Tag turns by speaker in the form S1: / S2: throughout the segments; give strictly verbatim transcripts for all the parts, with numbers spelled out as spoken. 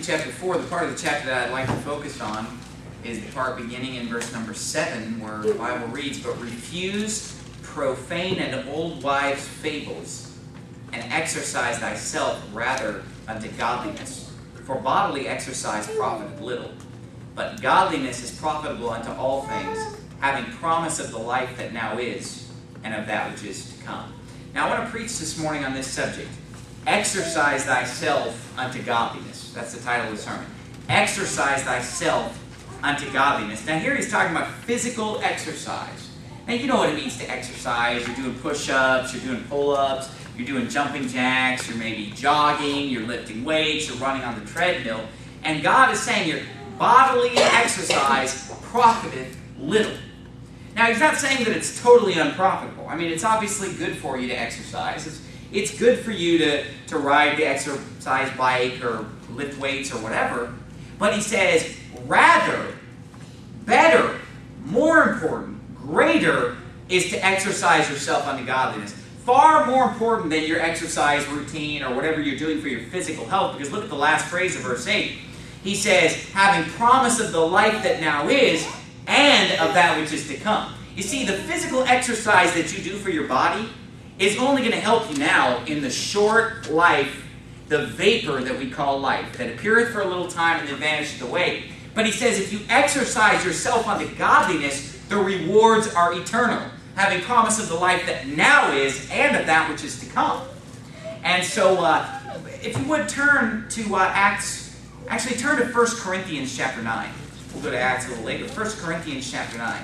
S1: chapter four, the part of the chapter that I'd like to focus on is the part beginning in verse number seven, where the Bible reads, "But refuse profane and old wives' fables, and exercise thyself rather unto godliness. For bodily exercise profiteth little, but godliness is profitable unto all things, having promise of the life that now is, and of that which is to come." Now I want to preach this morning on this subject. Exercise thyself unto godliness. That's the title of the sermon. Exercise thyself unto godliness. Now here he's talking about physical exercise. Now you know what it means to exercise. You're doing push-ups, you're doing pull-ups, you're doing jumping jacks, you're maybe jogging, you're lifting weights, you're running on the treadmill. And God is saying your bodily exercise profiteth little. Now he's not saying that it's totally unprofitable. I mean, it's obviously good for you to exercise. It's, it's good for you to, to ride the exercise bike or lift weights or whatever. But he says, rather, better, more important, greater is to exercise yourself unto godliness. Far more important than your exercise routine or whatever you're doing for your physical health. Because look at the last phrase of verse eight. He says, having promise of the life that now is, and of that which is to come. You see, the physical exercise that you do for your body is only going to help you now in the short life, the vapor that we call life, that appeareth for a little time and then vanisheth away. But he says, if you exercise yourself unto godliness, the rewards are eternal, having promise of the life that now is, and of that which is to come. And so, uh, if you would turn to uh, Acts, actually turn to First Corinthians chapter nine. We'll go to Acts a little later. First Corinthians chapter nine.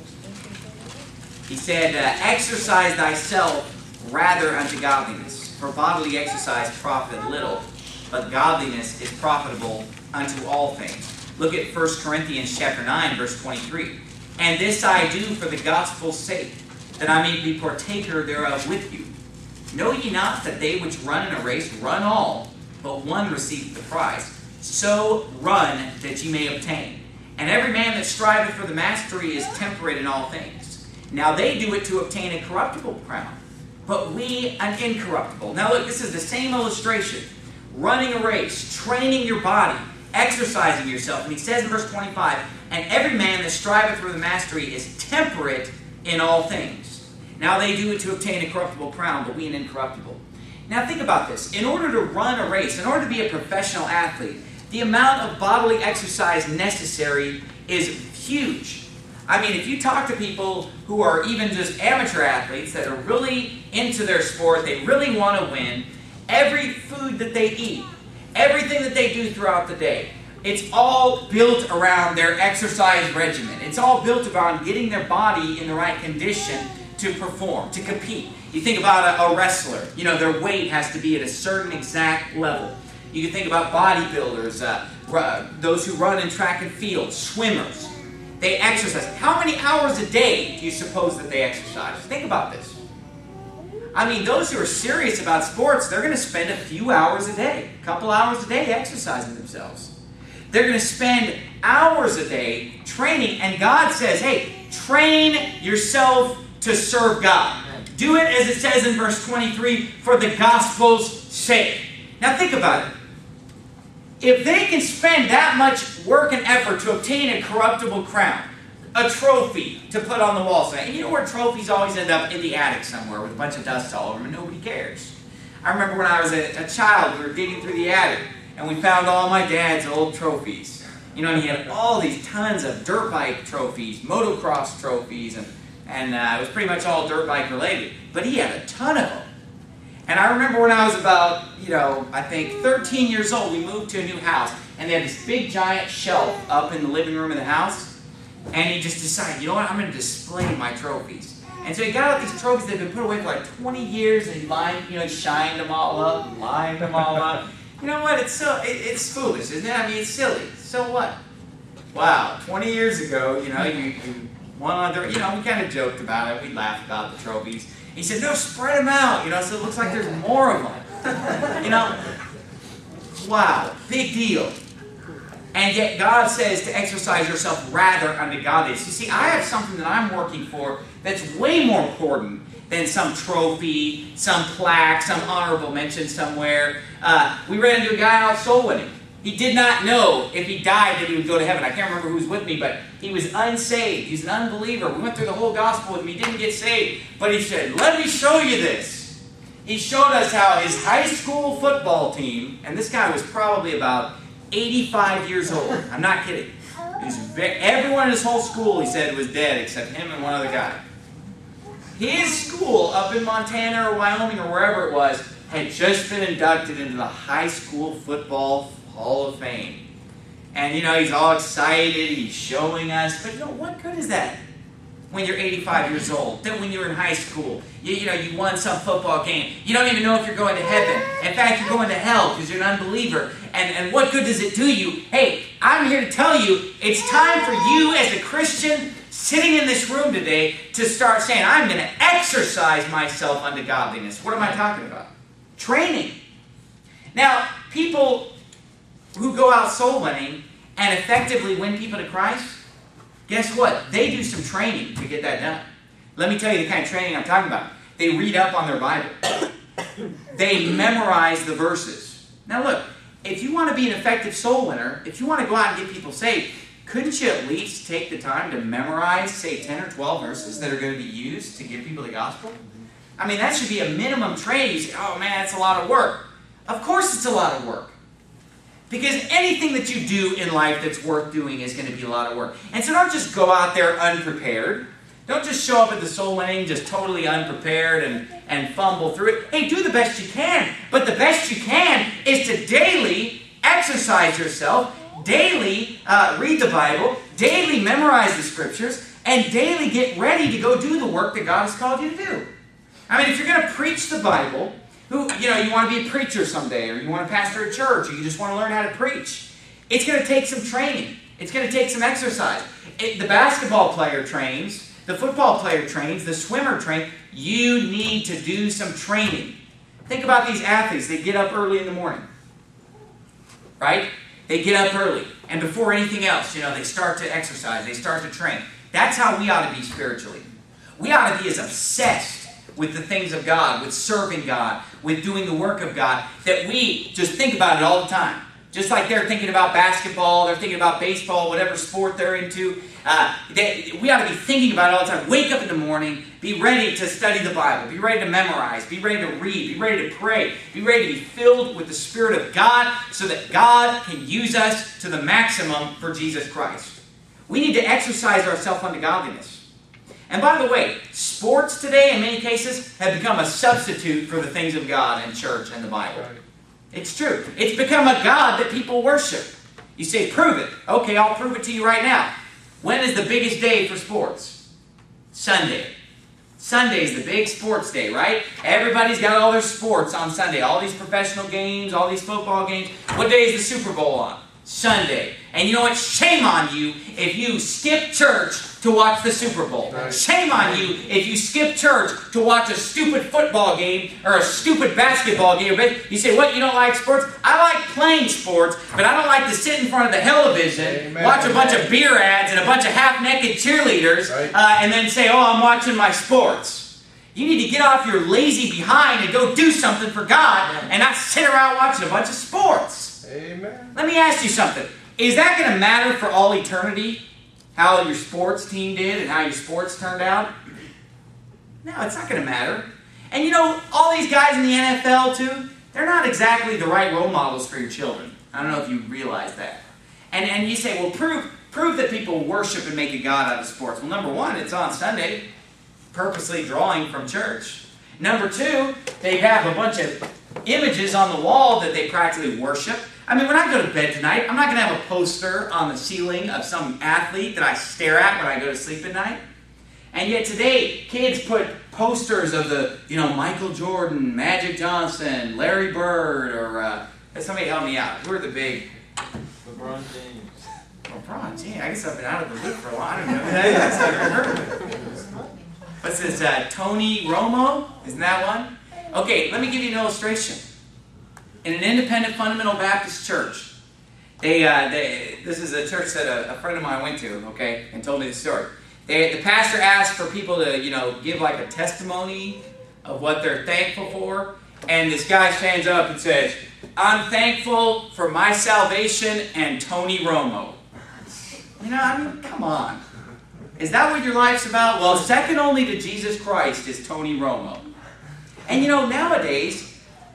S1: He said, uh, exercise thyself rather unto godliness, for bodily exercise profiteth little, but godliness is profitable unto all things. Look at First Corinthians chapter nine, verse twenty-three. And this I do for the gospel's sake, that I may be partaker thereof with you. Know ye not that they which run in a race run all, but one receiveth the prize? So run that ye may obtain. And every man that striveth for the mastery is temperate in all things. Now they do it to obtain a corruptible crown, but we an incorruptible. Now look, this is the same illustration. Running a race, training your body, exercising yourself. And he says in verse twenty-five, and every man that striveth for the mastery is temperate in all things. Now they do it to obtain a corruptible crown, but we an incorruptible. Now think about this. In order to run a race, in order to be a professional athlete, the amount of bodily exercise necessary is huge. I mean, if you talk to people who are even just amateur athletes that are really into their sport, they really want to win, every food that they eat, everything that they do throughout the day, it's all built around their exercise regimen. It's all built around getting their body in the right condition to perform, to compete. You think about a, a wrestler, you know, their weight has to be at a certain exact level. You can think about bodybuilders, uh, those who run in track and field, swimmers. They exercise. How many hours a day do you suppose that they exercise? Think about this. I mean, those who are serious about sports, they're going to spend a few hours a day, a couple hours a day exercising themselves. They're going to spend hours a day training, and God says, hey, train yourself to serve God. Do it as it says in verse twenty-three, for the gospel's sake. Now think about it. If they can spend that much work and effort to obtain a corruptible crown, a trophy to put on the wall, and you know where trophies always end up? In the attic somewhere with a bunch of dust all over them and nobody cares. I remember when I was a, a child, we were digging through the attic and we found all my dad's old trophies. You know, and he had all these tons of dirt bike trophies, motocross trophies, and, and uh, it was pretty much all dirt bike related. But he had a ton of them. And I remember when I was about, you know, I think thirteen years old, we moved to a new house. And they had this big giant shelf up in the living room of the house. And he just decided, you know what, I'm going to display my trophies. And so he got out these trophies that had been put away for like twenty years. And he lined, you know, he shined them all up, and lined them all up. You know what, it's so, it, it's foolish, isn't it? I mean, it's silly. So what? Wow, twenty years ago, you know, you, you won on the, you know, we kind of joked about it. We laughed about the trophies. He said, no, spread them out, you know, so it looks like there's more of them. You know, wow, big deal. And yet God says to exercise yourself rather unto godliness. You see, I have something that I'm working for that's way more important than some trophy, some plaque, some honorable mention somewhere. Uh, we ran into a guy out soul winning. He did not know if he died that he would go to heaven. I can't remember who was with me, but he was unsaved. He's an unbeliever. We went through the whole gospel with him. He didn't get saved. But he said, let me show you this. He showed us how his high school football team, and this guy was probably about eighty-five years old. I'm not kidding. He's very, everyone in his whole school, he said, was dead except him and one other guy. His school up in Montana or Wyoming or wherever it was had just been inducted into the high school football Hall of Fame. And, you know, he's all excited. He's showing us. But, you know, what good is that when you're eighty-five years old? Then when you're in high school, you, you know, you won some football game. You don't even know if you're going to heaven. In fact, you're going to hell because you're an unbeliever. And, and what good does it do you? Hey, I'm here to tell you, it's time for you as a Christian sitting in this room today to start saying, I'm going to exercise myself unto godliness. What am I talking about? Training. Now, people who go out soul winning and effectively win people to Christ, guess what? They do some training to get that done. Let me tell you the kind of training I'm talking about. They read up on their Bible. They memorize the verses. Now look, if you want to be an effective soul winner, if you want to go out and get people saved, couldn't you at least take the time to memorize, say, ten or twelve verses that are going to be used to give people the gospel? I mean, that should be a minimum training. You say, oh man, that's a lot of work. Of course it's a lot of work. Because anything that you do in life that's worth doing is going to be a lot of work. And so don't just go out there unprepared. Don't just show up at the soul winning just totally unprepared and, and fumble through it. Hey, do the best you can. But the best you can is to daily exercise yourself, daily uh, read the Bible, daily memorize the Scriptures, and daily get ready to go do the work that God has called you to do. I mean, if you're going to preach the Bible, who, you know, you want to be a preacher someday, or you want to pastor a church, or you just want to learn how to preach, it's going to take some training. It's going to take some exercise. It, the basketball player trains, the football player trains, the swimmer trains. You need to do some training. Think about these athletes. They get up early in the morning, right? They get up early, and before anything else, you know, they start to exercise. They start to train. That's how we ought to be spiritually. We ought to be as obsessed with the things of God, with serving God, with doing the work of God, that we just think about it all the time. Just like they're thinking about basketball, they're thinking about baseball, whatever sport they're into. Uh, they, we ought to be thinking about it all the time. Wake up in the morning, be ready to study the Bible, be ready to memorize, be ready to read, be ready to pray, be ready to be filled with the Spirit of God so that God can use us to the maximum for Jesus Christ. We need to exercise ourselves unto godliness. And by the way, sports today, in many cases, have become a substitute for the things of God and church and the Bible. It's true. It's become a God that people worship. You say, prove it. Okay, I'll prove it to you right now. When is the biggest day for sports? Sunday. Sunday is the big sports day, right? Everybody's got all their sports on Sunday. All these professional games, all these football games. What day is the Super Bowl on? Sunday. And you know what? Shame on you if you skip church to watch the Super Bowl. Right. Shame on you if you skip church to watch a stupid football game or a stupid basketball game. But you say, what, you don't like sports? I like playing sports, but I don't like to sit in front of the television, Amen. watch a bunch of beer ads and a bunch of half-naked cheerleaders, right. uh, and then say, oh, I'm watching my sports. You need to get off your lazy behind and go do something for God and not sit around watching a bunch of sports. Amen. Let me ask you something. Is that going to matter for all eternity? How your sports team did and how your sports turned out? No, it's not going to matter. And you know, all these guys in the N F L too, they're not exactly the right role models for your children. I don't know if you realize that. And and you say, well, prove prove that people worship and make a God out of sports. Well, number one, it's on Sunday, purposely drawing from church. Number two, they have a bunch of images on the wall that they practically worship. I mean, when I go to bed tonight, I'm not going to have a poster on the ceiling of some athlete that I stare at when I go to sleep at night. And yet today, kids put posters of the, you know, Michael Jordan, Magic Johnson, Larry Bird, or uh, somebody help me out. Who are the big?
S2: LeBron James.
S1: LeBron James. I guess I've been out of the loop for a while. I don't know. I've never heard of it. What's this? Uh, Tony Romo? Isn't that one? Okay, let me give you an illustration. In an independent fundamental Baptist church, they, uh, they this is a church that a, a friend of mine went to, okay, and told me the story. They, the pastor asked for people to, you know, give like a testimony of what they're thankful for, and this guy stands up and says, I'm thankful for my salvation and Tony Romo. You know, I mean, come on. Is that what your life's about? Well, second only to Jesus Christ is Tony Romo. And you know, nowadays,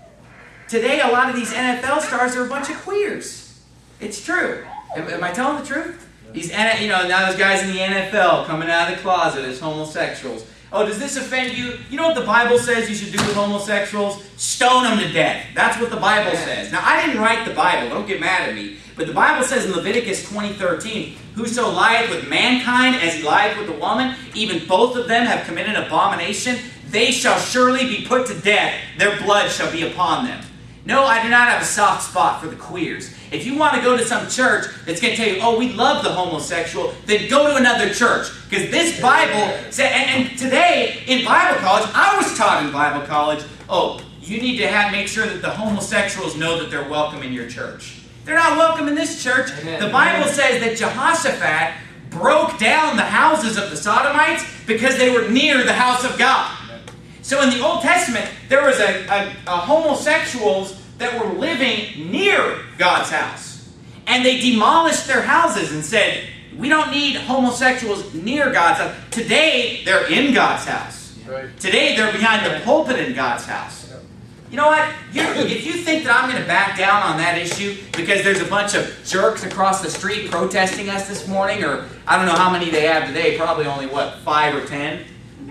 S1: today a lot of these N F L stars are a bunch of queers. It's true. Am, am I telling the truth? These, you know, now those guys in the N F L coming out of the closet as homosexuals. Oh, does this offend you? You know what the Bible says you should do with homosexuals? Stone them to death. That's what the Bible says. Now, I didn't write the Bible. Don't get mad at me. But the Bible says in Leviticus twenty thirteen, whoso lieth with mankind as he lieth with a woman, even both of them have committed abomination, they shall surely be put to death. Their blood shall be upon them. No, I do not have a soft spot for the queers. If you want to go to some church that's going to tell you, oh, we love the homosexual, then go to another church. Because this Bible, said, and, and today in Bible college, I was taught in Bible college, oh, you need to have make sure that the homosexuals know that they're welcome in your church. They're not welcome in this church.
S2: Amen.
S1: The Bible says that Jehoshaphat broke down the houses of the Sodomites because they were near the house of God. So in the Old Testament, there was a, a, a homosexuals that were living near God's house. And they demolished their houses and said, we don't need homosexuals near God's house. Today, they're in God's house.
S2: Right.
S1: Today, they're behind the pulpit in God's house. You know what? You, if you think that I'm going to back down on that issue because there's a bunch of jerks across the street protesting us this morning, or I don't know how many they have today, probably only, what, five or ten?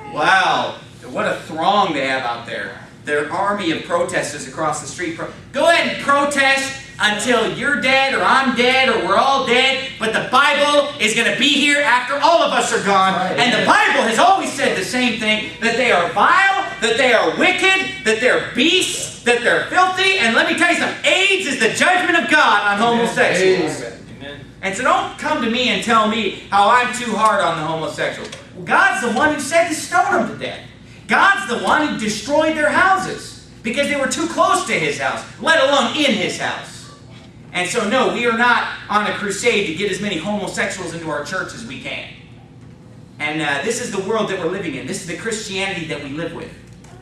S1: Wow. What a throng they have out there. Their army of protesters across the street. Go ahead and protest until you're dead or I'm dead or we're all dead. But the Bible is going to be here after all of us are gone.
S2: Right.
S1: And the Bible has always said the same thing. That they are vile, that they are wicked, that they're beasts, that they're filthy. And let me tell you something. AIDS is the judgment of God on homosexuals.
S2: Amen.
S1: And so don't come to me and tell me how I'm too hard on the homosexuals. Well, God's the one who said to stone them to death. God's the one who destroyed their houses because they were too close to His house, let alone in His house. And so, no, we are not on a crusade to get as many homosexuals into our church as we can. And uh, this is the world that we're living in. This is the Christianity that we live with.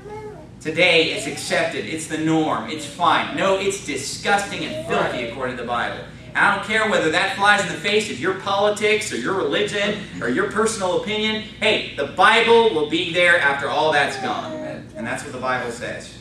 S1: Today, it's accepted. It's the norm. It's fine. No, it's disgusting and filthy according to the Bible. And I don't care whether that flies in the face of your politics or your religion or your personal opinion. Hey, the Bible will be there after all that's gone. And that's what the Bible says.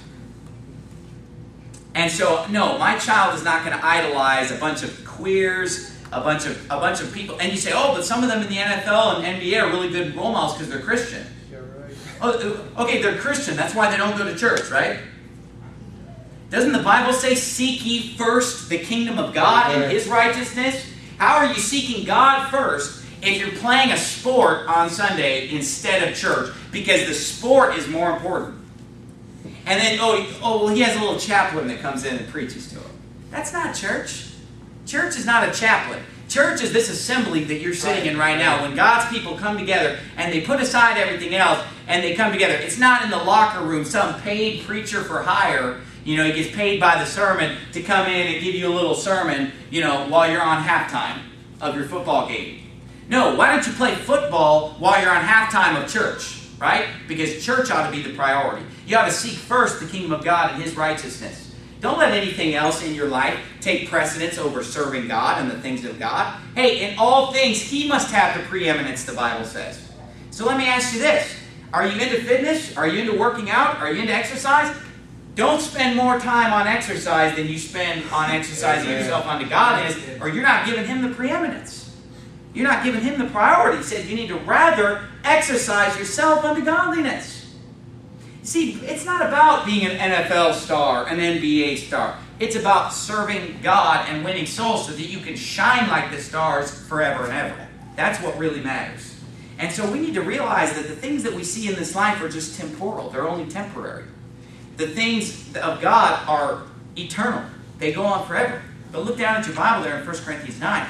S1: And so, no, my child is not going to idolize a bunch of queers, a bunch of a bunch of people. And you say, oh, but some of them in the N F L and N B A are really good role models because they're Christian.
S2: You're right.
S1: Oh, okay, they're Christian. That's why they don't go to church, right? Doesn't the Bible say, seek ye first the kingdom of God and His righteousness? How are you seeking God first if you're playing a sport on Sunday instead of church? Because the sport is more important. And then, oh, oh, well, he has a little chaplain that comes in and preaches to him. That's not church. Church is not a chaplain. Church is this assembly that you're sitting in right now. When God's people come together and they put aside everything else and they come together. It's not in the locker room, some paid preacher for hire. You know, he gets paid by the sermon to come in and give you a little sermon, you know, while you're on halftime of your football game. No, why don't you play football while you're on halftime of church, right? Because church ought to be the priority. You ought to seek first the kingdom of God and His righteousness. Don't let anything else in your life take precedence over serving God and the things of God. Hey, in all things, He must have the preeminence, the Bible says. So let me ask you this. Are you into fitness? Are you into working out? Are you into exercise? Don't spend more time on exercise than you spend on exercising yourself unto God is, or you're not giving Him the preeminence. You're not giving Him the priority. He said you need to rather exercise yourself unto godliness. See, it's not about being an N F L star, an N B A star. It's about serving God and winning souls so that you can shine like the stars forever and ever. That's what really matters. And so we need to realize that the things that we see in this life are just temporal. They're only temporary. The things of God are eternal. They go on forever. But look down at your Bible there in First Corinthians nine.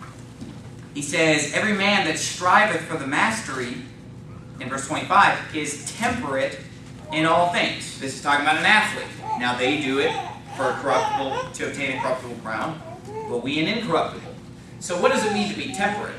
S1: He says, every man that striveth for the mastery, in verse twenty-five, is temperate in all things. This is talking about an athlete. Now they do it for a corruptible, to obtain a corruptible crown, but we an incorruptible. So what does it mean to be temperate?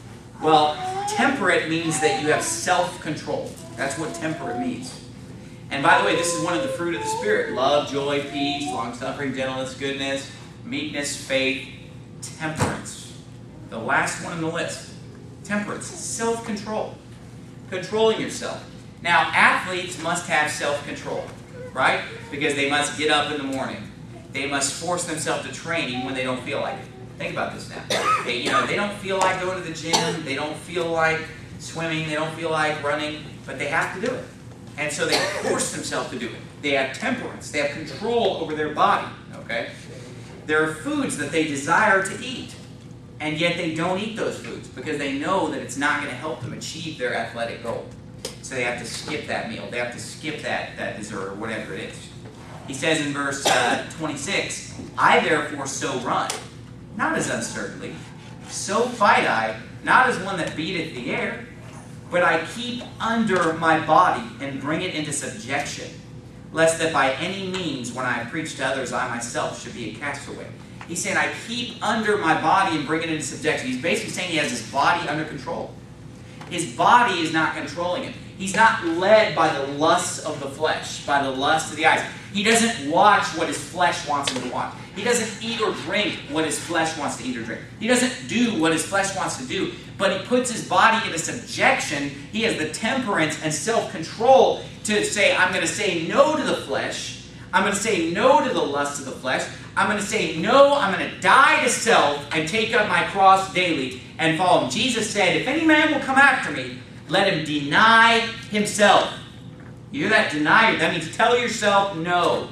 S1: Well, temperate means that you have self-control. That's what temperate means. And by the way, this is one of the fruit of the Spirit. Love, joy, peace, long-suffering, gentleness, goodness, meekness, faith, temperance. The last one on the list. Temperance. Self-control. Controlling yourself. Now, athletes must have self-control, right? Because they must get up in the morning. They must force themselves to train even when they don't feel like it. Think about this now. They, you know, they don't feel like going to the gym. They don't feel like swimming. They don't feel like running. But they have to do it. And so they force themselves to do it. They have temperance. They have control over their body. Okay? There are foods that they desire to eat. And yet they don't eat those foods because they know that it's not going to help them achieve their athletic goal. So they have to skip that meal. They have to skip that, that dessert or whatever it is. He says in verse uh, twenty-six, I therefore so run, not as uncertainly, so fight I, not as one that beateth the air, but I keep under my body and bring it into subjection, lest that by any means when I preach to others I myself should be a castaway. He's saying I keep under my body and bring it into subjection. He's basically saying he has his body under control. His body is not controlling him. He's not led by the lusts of the flesh, by the lust of the eyes. He doesn't watch what his flesh wants him to watch. He doesn't eat or drink what his flesh wants to eat or drink. He doesn't do what his flesh wants to do, but he puts his body into subjection. He has the temperance and self-control to say, I'm going to say no to the flesh. I'm going to say no to the lust of the flesh. I'm going to say no, I'm going to die to self and take up my cross daily and follow him. Jesus said, if any man will come after me, let him deny himself. You hear that? Deny. That means tell yourself no.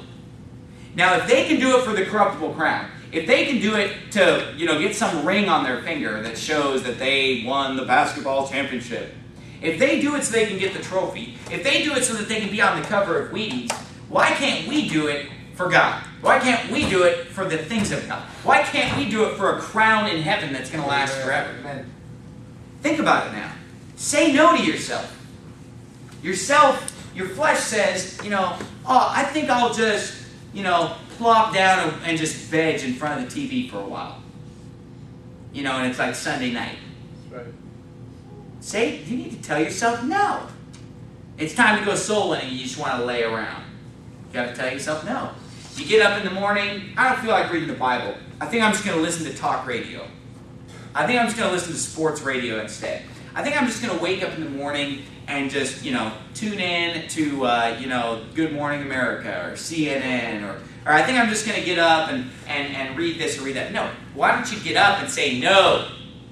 S1: Now, if they can do it for the corruptible crown, if they can do it to, you know, get some ring on their finger that shows that they won the basketball championship, if they do it so they can get the trophy, if they do it so that they can be on the cover of Wheaties, why can't we do it for God? Why can't we do it for the things of God? Why can't we do it for a crown in heaven that's going to last forever? Amen. Think about it now. Say no to yourself. Yourself, your flesh says, you know, oh, I think I'll just, you know, plop down and, and just veg in front of the T V for a while. You know, and it's like Sunday night.
S2: That's right.
S1: Say, you need to tell yourself no. It's time to go soul winning and you just want to lay around. You have to tell yourself no. You get up in the morning, I don't feel like reading the Bible. I think I'm just going to listen to talk radio. I think I'm just going to listen to sports radio instead. I think I'm just going to wake up in the morning and just, you know, tune in to, uh, you know, Good Morning America or C N N or, or I think I'm just going to get up and, and, and read this or read that. No. Why don't you get up and say no?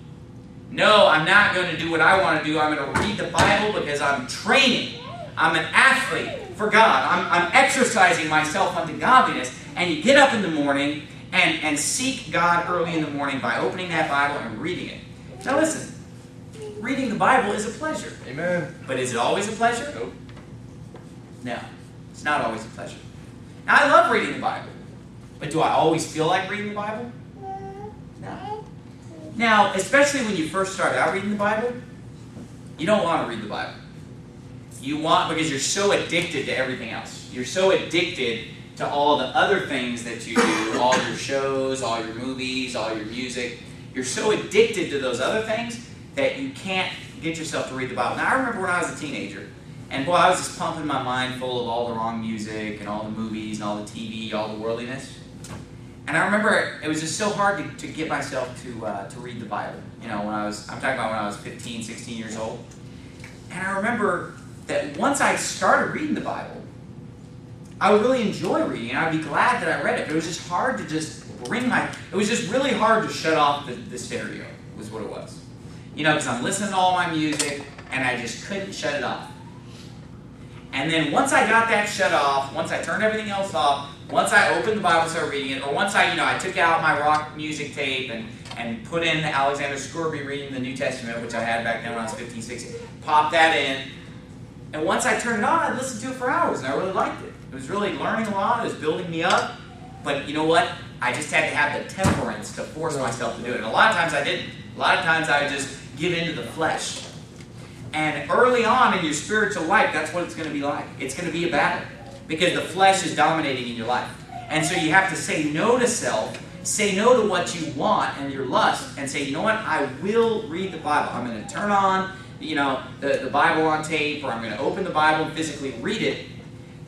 S1: No, I'm not going to do what I want to do. I'm going to read the Bible because I'm training. I'm an athlete for God. I'm, I'm exercising myself unto godliness. And you get up in the morning and, and seek God early in the morning by opening that Bible and reading it. Now listen, reading the Bible is a pleasure.
S2: Amen.
S1: But is it always a pleasure?
S2: Nope.
S1: No, it's not always a pleasure. Now I love reading the Bible. But do I always feel like reading the Bible? No. Now, especially when you first start out reading the Bible, you don't want to read the Bible. You want, because you're so addicted to everything else. You're so addicted to all the other things that you do, all your shows, all your movies, all your music. You're so addicted to those other things that you can't get yourself to read the Bible. Now, I remember when I was a teenager, and boy, I was just pumping my mind full of all the wrong music and all the movies and all the T V, all the worldliness. And I remember it was just so hard to, to get myself to uh, to read the Bible. You know, when I was, I'm talking about when I was fifteen, sixteen years old. And I remember that once I started reading the Bible, I would really enjoy reading, and I'd be glad that I read it. But it was just hard to just bring my, it was just really hard to shut off the, the stereo, was what it was. You know, because I'm listening to all my music, and I just couldn't shut it off. And then once I got that shut off, once I turned everything else off, once I opened the Bible and started reading it, or once I, you know, I took out my rock music tape and, and put in Alexander Scourby reading the New Testament, which I had back then when I was fifteen, sixteen, popped that in, and once I turned it on, I'd listen to it for hours, and I really liked it. It was really learning a lot, it was building me up, but you know what? I just had to have the temperance to force myself to do it. And a lot of times I didn't. A lot of times I would just give in to the flesh. And early on in your spiritual life, that's what it's going to be like. It's going to be a battle. Because the flesh is dominating in your life. And so you have to say no to self, say no to what you want and your lust, and say, you know what, I will read the Bible. I'm going to turn on, you know, the, the Bible on tape, or I'm going to open the Bible and physically read it.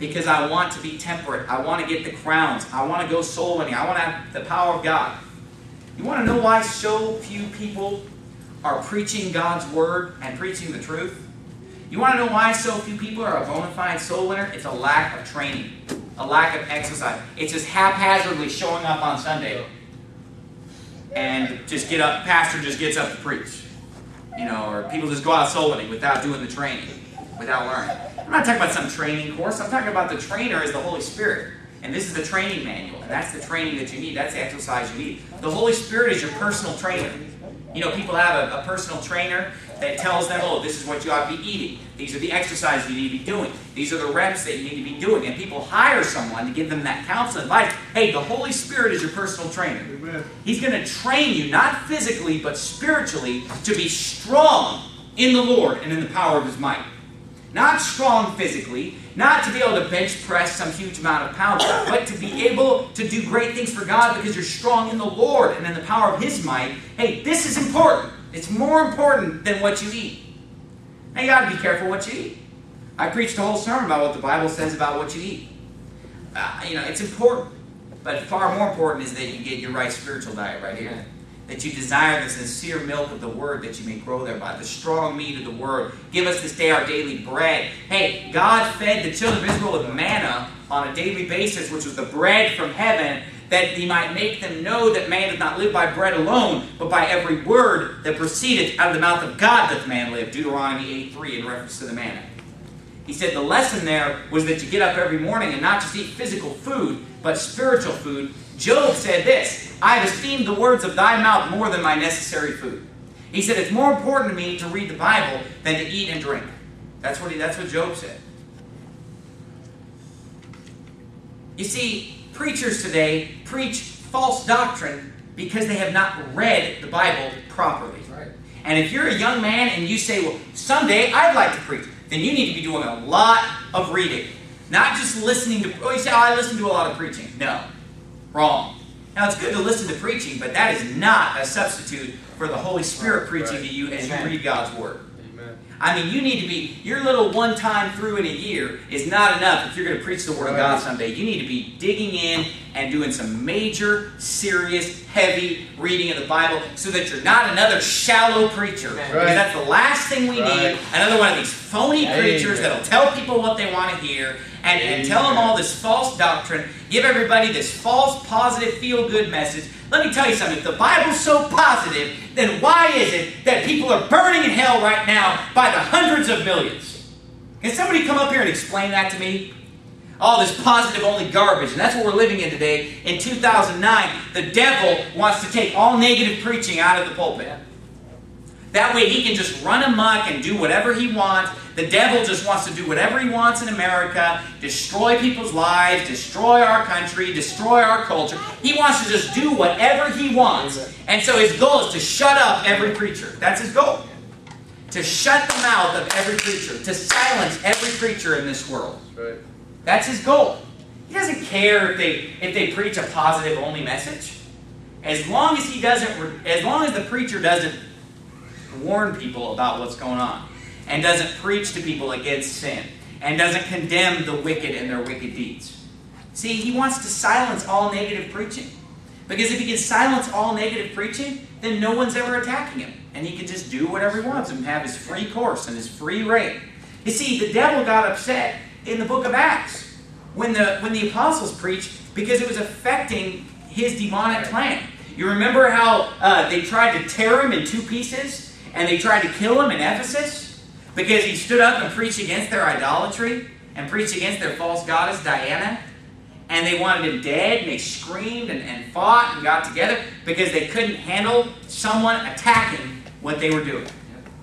S1: because I want to be temperate. I want to get the crowns. I want to go soul winning. I want to have the power of God. You want to know why so few people are preaching God's word and preaching the truth? You want to know why so few people are a bona fide soul winner? It's a lack of training, a lack of exercise. It's just haphazardly showing up on Sunday and just get up, pastor just gets up to preach. You know, or people just go out soul winning without doing the training, without learning. I'm not talking about some training course. I'm talking about the trainer is the Holy Spirit. And this is the training manual. And that's the training that you need. That's the exercise you need. The Holy Spirit is your personal trainer. You know, people have a, a personal trainer that tells them, oh, this is what you ought to be eating. These are the exercises you need to be doing. These are the reps that you need to be doing. And people hire someone to give them that counsel and advice. Hey, the Holy Spirit is your personal trainer. Amen. He's going to train you, not physically, but spiritually, to be strong in the Lord and in the power of His might. Not strong physically, not to be able to bench press some huge amount of pounds, but to be able to do great things for God because you're strong in the Lord and in the power of His might. Hey, this is important. It's more important than what you eat. Now you got to be careful what you eat. I preached a whole sermon about what the Bible says about what you eat. Uh, you know, it's important, but far more important is that you get your right spiritual diet right here. That you desire the sincere milk of the Word that you may grow thereby, the strong meat of the Word. Give us this day our daily bread. Hey, God fed the children of Israel with manna on a daily basis, which was the bread from heaven, that He might make them know that man does not live by bread alone, but by every word that proceedeth out of the mouth of God doth man live. Deuteronomy eight three in reference to the manna. He said the lesson there was that you get up every morning and not just eat physical food, but spiritual food. Job said this, I have esteemed the words of thy mouth more than my necessary food. He said, it's more important to me to read the Bible than to eat and drink. That's what, he, that's what Job said. You see, preachers today preach false doctrine because they have not read the Bible properly.
S2: Right.
S1: And if you're a young man and you say, well, someday I'd like to preach, then you need to be doing a lot of reading. Not just listening to, oh, you say, oh, I listen to a lot of preaching. No. Wrong. Now, it's good to listen to preaching, but that is not a substitute for the Holy Spirit preaching right. to you as Amen. You read God's Word. Amen. I mean, you need to be, your little one time through in a year is not enough if you're going to preach the Word right. of God someday. You need to be digging in and doing some major, serious, heavy reading of the Bible so that you're not another shallow preacher. Right. Because that's the last thing we right. need. Another one of these phony Amen. Preachers that'll tell people what they want to hear and, and tell them all this false doctrine, give everybody this false, positive, feel-good message. Let me tell you something. If the Bible's so positive, then why is it that people are burning in hell right now by the hundreds of millions? Can somebody come up here and explain that to me? All this positive only garbage. And that's what we're living in today. In two thousand nine, the devil wants to take all negative preaching out of the pulpit. That way he can just run amok and do whatever he wants. The devil just wants to do whatever he wants in America, destroy people's lives, destroy our country, destroy our culture. He wants to just do whatever he wants. And so his goal is to shut up every preacher. That's his goal. To shut the mouth of every preacher. To silence every preacher in this world. Right. That's his goal. He doesn't care if they if they preach a positive only message. As long as he doesn't, as long as the preacher doesn't warn people about what's going on, and doesn't preach to people against sin, and doesn't condemn the wicked and their wicked deeds. See, he wants to silence all negative preaching. Because if he can silence all negative preaching, then no one's ever attacking him. And he can just do whatever he wants and have his free course and his free reign. You see, the devil got upset in the book of Acts when the, when the apostles preached because it was affecting his demonic plan. You remember how uh, they tried to tear him in two pieces and they tried to kill him in Ephesus? Because he stood up and preached against their idolatry and preached against their false goddess Diana. And they wanted him dead, and they screamed and, and fought and got together because they couldn't handle someone attacking what they were doing.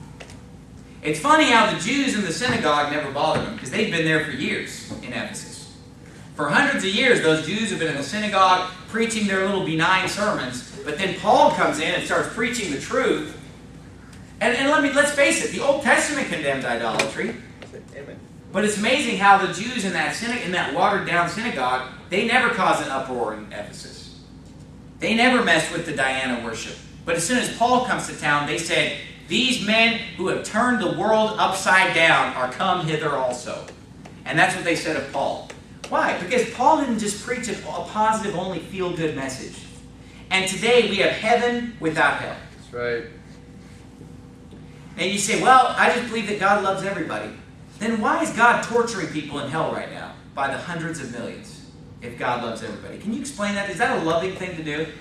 S1: It's funny how the Jews in the synagogue never bothered them because they'd been there for years in Ephesus. For hundreds of years, those Jews have been in the synagogue preaching their little benign sermons. But then Paul comes in and starts preaching the truth. And, and let me, let's face it, the Old Testament condemned idolatry. But it's amazing how the Jews in that synagogue, in that watered-down synagogue, they never caused an uproar in Ephesus. They never messed with the Diana worship. But as soon as Paul comes to town, they said, these men who have turned the world upside down are come hither also. And that's what they said of Paul. Why? Because Paul didn't just preach a positive, only feel-good message. And today we have heaven without hell.
S3: That's right.
S1: And you say, well, I just believe that God loves everybody. Then why is God torturing people in hell right now by the hundreds of millions if God loves everybody? Can you explain that? Is that a loving thing to do?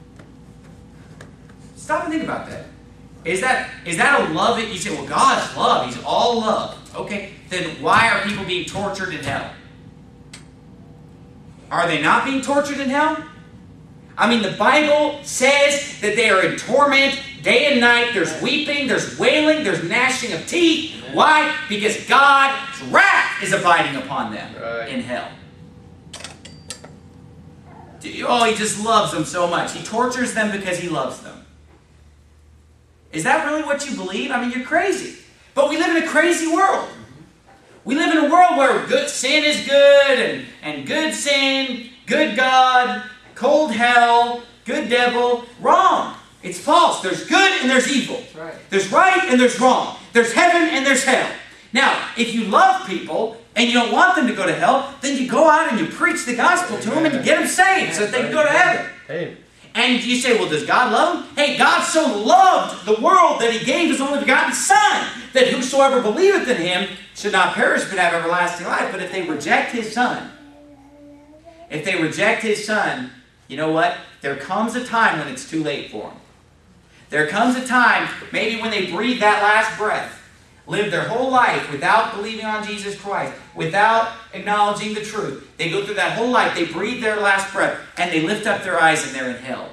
S1: Stop and think about that. Is that, is that a love? You say, well, God's love. He's all love. Okay, then why are people being tortured in hell? Are they not being tortured in hell? I mean, the Bible says that they are in torment day and night. There's weeping, there's wailing, there's gnashing of teeth. Amen. Why? Because God's wrath is abiding upon them right. in hell. Oh, He just loves them so much. He tortures them because He loves them. Is that really what you believe? I mean, you're crazy. But we live in a crazy world. We live in a world where good sin is good, and, and good sin, good God, cold hell, good devil. Wrong. It's false. There's good and there's evil.
S2: That's right.
S1: There's right and there's wrong. There's heaven and there's hell. Now, if you love people and you don't want them to go to hell, then you go out and you preach the gospel to them and you get them saved so that they can go to heaven.
S3: Hey.
S1: And you say, well, does God love them? Hey, God so loved the world that He gave His only begotten Son, that whosoever believeth in Him should not perish but have everlasting life. But if they reject His Son, if they reject His Son, you know what? There comes a time when it's too late for them. There comes a time, maybe when they breathe that last breath, live their whole life without believing on Jesus Christ, without acknowledging the truth. They go through that whole life, they breathe their last breath, and they lift up their eyes and they're in hell.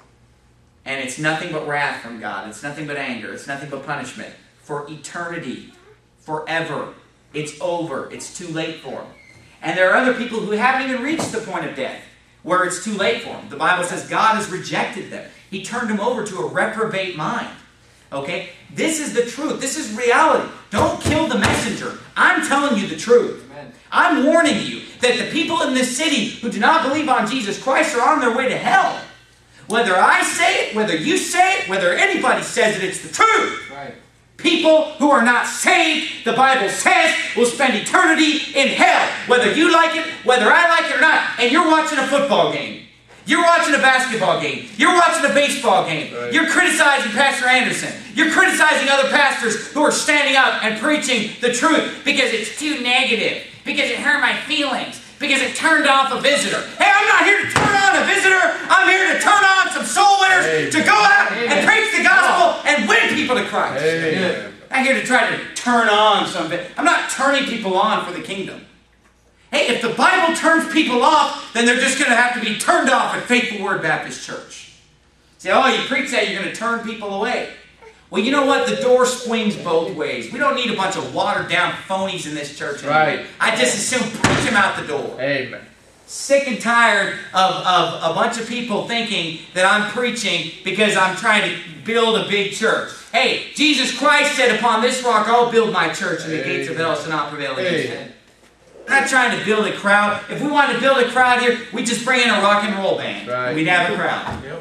S1: And it's nothing but wrath from God. It's nothing but anger. It's nothing but punishment. For eternity. Forever. It's over. It's too late for them. And there are other people who haven't even reached the point of death, where it's too late for them. The Bible says God has rejected them. He turned them over to a reprobate mind. Okay? This is the truth. This is reality. Don't kill the messenger. I'm telling you the truth.
S2: Amen.
S1: I'm warning you that the people in this city who do not believe on Jesus Christ are on their way to hell. Whether I say it, whether you say it, whether anybody says it, it's the truth.
S2: Right.
S1: People who are not saved, the Bible says, will spend eternity in hell. Whether you like it, whether I like it or not. And you're watching a football game. You're watching a basketball game. You're watching a baseball game.
S3: Right.
S1: You're criticizing Pastor Anderson. You're criticizing other pastors who are standing up and preaching the truth because it's too negative, because it hurt my feelings, because it turned off a visitor. Hey, I'm not here to turn on a visitor. I'm here to turn on some soul winners
S3: Amen.
S1: to go out
S2: Amen.
S1: and preach the gospel and win people to Christ.
S3: Amen.
S1: I'm here to try to turn on something. I'm not turning people on for the kingdom. Hey, if the Bible turns people off, then they're just going to have to be turned off at Faithful Word Baptist Church. Say, oh, you preach that, you're going to turn people away. Well, you know what? The door swings both ways. We don't need a bunch of watered-down phonies in this church anyway.
S3: Right.
S1: I just assume preach them out the door.
S3: Amen.
S1: Sick and tired of, of a bunch of people thinking that I'm preaching because I'm trying to build a big church. Hey, Jesus Christ said, upon this rock I'll build my church, and the
S3: Amen.
S1: gates of hell shall not prevail against
S3: Amen.
S1: it. I'm not trying to build a crowd. If we wanted to build a crowd here, we'd just bring in a rock and roll band.
S3: Right.
S1: We'd have a crowd.
S2: Yep.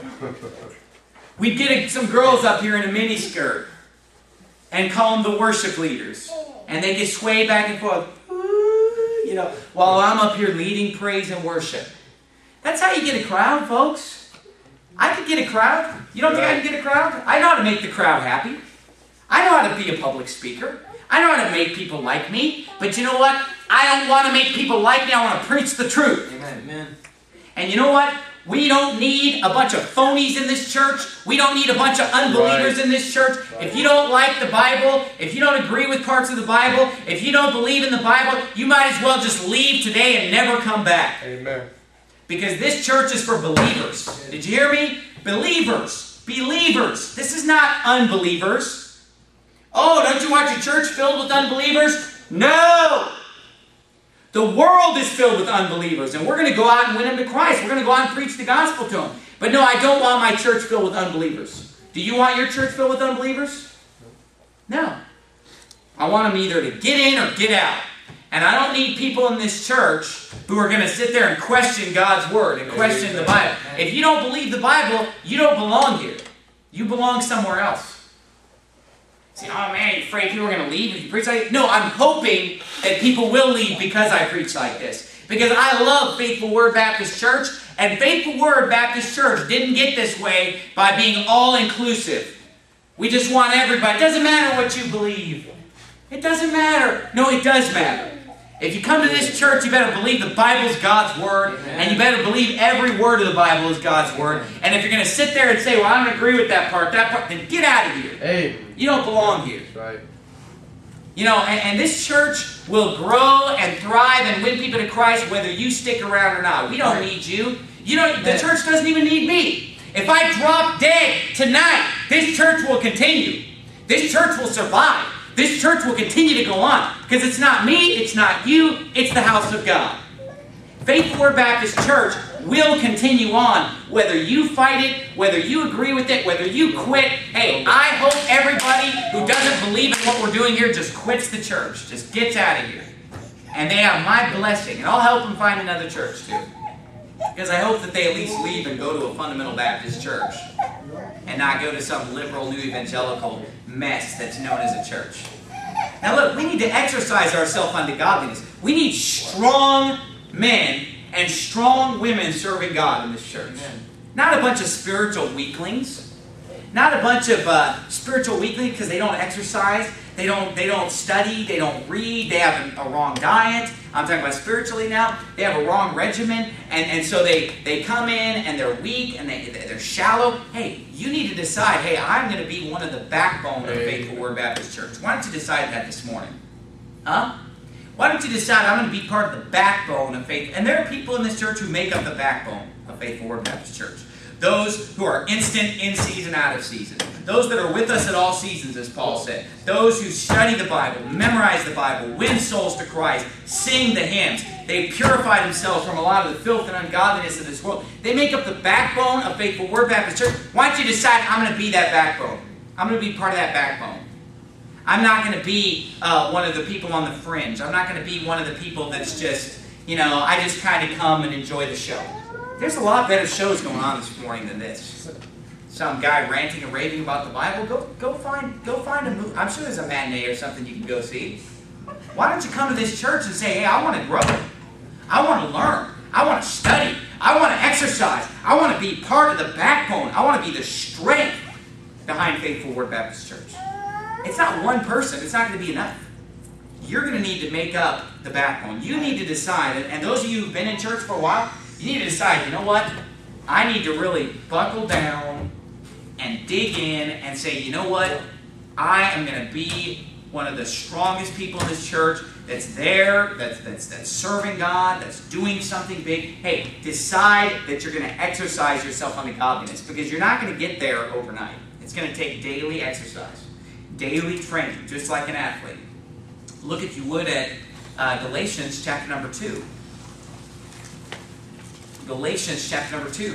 S1: We'd get a, some girls up here in a miniskirt and call them the worship leaders. And they get swayed back and forth, you know, while I'm up here leading praise and worship. That's how you get a crowd, folks. I could get a crowd. You don't think I can get a crowd? I know how to make the crowd happy. I know how to be a public speaker. I know how to make people like me. But you know what? I don't want to make people like me. I want to preach the truth.
S2: Amen. Amen.
S1: And you know what? We don't need a bunch of phonies in this church. We don't need a bunch of unbelievers
S3: Right.
S1: in this church. If you don't like the Bible, if you don't agree with parts of the Bible, if you don't believe in the Bible, you might as well just leave today and never come back.
S3: Amen.
S1: Because this church is for believers. Did you hear me? Believers. Believers. This is not unbelievers. Oh, don't you want your church filled with unbelievers? No! The world is filled with unbelievers, and we're going to go out and win them to Christ. We're going to go out and preach the gospel to them. But no, I don't want my church filled with unbelievers. Do you want your church filled with unbelievers? No. I want them either to get in or get out. And I don't need people in this church who are going to sit there and question God's Word and question the Bible. If you don't believe the Bible, you don't belong here. You belong somewhere else. Say, oh man, you're afraid people are going to leave if you preach like this? No, I'm hoping that people will leave because I preach like this. Because I love Faithful Word Baptist Church, and Faithful Word Baptist Church didn't get this way by being all-inclusive. We just want everybody. It doesn't matter what you believe. It doesn't matter. No, it does matter. If you come to this church, you better believe the Bible's God's Word, and you better believe every word of the Bible is God's Word. And if you're going to sit there and say, well, I don't agree with that part, that part, then get out of here.
S3: Hey.
S1: You don't belong here.
S3: That's right.
S1: You know, and, and this church will grow and thrive and win people to Christ whether you stick around or not. We don't need you. You know, the church doesn't even need me. If I drop dead tonight, this church will continue. This church will survive. This church will continue to go on. Because it's not me, it's not you, it's the house of God. Faithful Word Baptist Church will continue on. Whether you fight it, whether you agree with it, whether you quit. Hey, I hope everybody who doesn't believe in what we're doing here just quits the church. Just gets out of here. And they have my blessing. And I'll help them find another church too. Because I hope that they at least leave and go to a fundamental Baptist church. And not go to some liberal new evangelical mess that's known as a church. Now look, we need to exercise ourselves unto godliness. We need strong men and strong women serving God in this church. Amen. Not a bunch of spiritual weaklings. Not a bunch of uh, spiritual weaklings because they don't exercise, they don't, they don't study, they don't read, they have a, a wrong diet. I'm talking about spiritually now. They have a wrong regimen, and, and so they, they come in and they're weak and they, they're shallow. Hey, you need to decide, hey, I'm going to be one of the backbone of Faithful Word Baptist Church. Why don't you decide that this morning? Huh? Why don't you decide I'm going to be part of the backbone of faith? And there are people in this church who make up the backbone of Faithful Word Baptist Church. Those who are instant, in season, out of season. Those that are with us at all seasons, as Paul said. Those who study the Bible, memorize the Bible, win souls to Christ, sing the hymns. They purify themselves from a lot of the filth and ungodliness of this world. They make up the backbone of Faithful Word Baptist Church. Why don't you decide I'm going to be that backbone? I'm going to be part of that backbone. I'm not going to be uh, one of the people on the fringe. I'm not going to be one of the people that's just, you know, I just kind of come and enjoy the show. There's a lot better shows going on this morning than this. Some guy ranting and raving about the Bible. Go, go find, go find a movie. I'm sure there's a matinee or something you can go see. Why don't you come to this church and say, hey, I want to grow. I want to learn. I want to study. I want to exercise. I want to be part of the backbone. I want to be the strength behind Faithful Word Baptist Church. It's not one person. It's not going to be enough. You're going to need to make up the backbone. You need to decide, and those of you who've been in church for a while, you need to decide, you know what? I need to really buckle down and dig in and say, you know what? I am going to be one of the strongest people in this church that's there, that's, that's, that's serving God, that's doing something big. Hey, decide that you're going to exercise yourself unto godliness because you're not going to get there overnight. It's going to take daily exercise, daily training, just like an athlete. Look, if you would, at uh, Galatians chapter number two. Galatians chapter number two.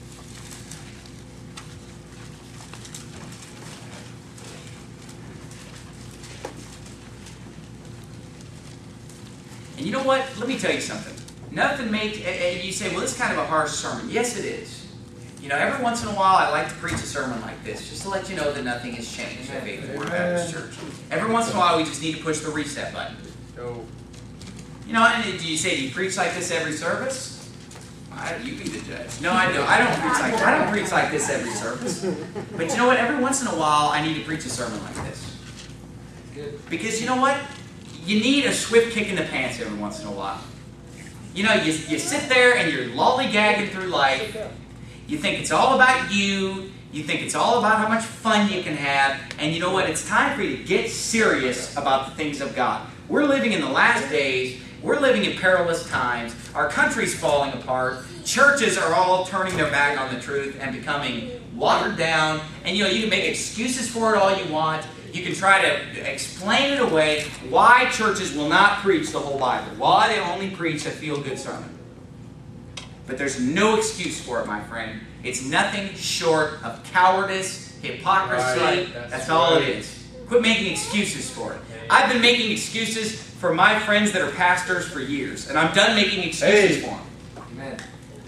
S1: And you know what? Let me tell you something. Nothing makes, and you say, well, this is kind of a harsh sermon. Yes, it is. You know, every once in a while I like to preach a sermon like this, just to let you know that nothing has changed at Faithful Word Baptist Church. Every once in a while we just need to push the reset button. You know, and do you say, do you preach like this every service? I, you be the judge. No, I don't. I don't preach like I don't preach like this every service. But you know what? Every once in a while, I need to preach a sermon like this. Good. Because you know what? You need a swift kick in the pants every once in a while. You know, you you sit there and you're lollygagging through life. You think it's all about you. You think it's all about how much fun you can have. And you know what? It's time for you to get serious about the things of God. We're living in the last days. We're living in perilous times. Our country's falling apart. Churches are all turning their back on the truth and becoming watered down. And you know, you can make excuses for it all you want. You can try to explain it away why churches will not preach the whole Bible. Why they only preach a feel-good sermon. But there's no excuse for it, my friend. It's nothing short of cowardice, hypocrisy. Right. That's, That's all right. It is. Quit making excuses for it. I've been making excuses for my friends that are pastors for years, and I'm done making excuses hey. for them. Amen.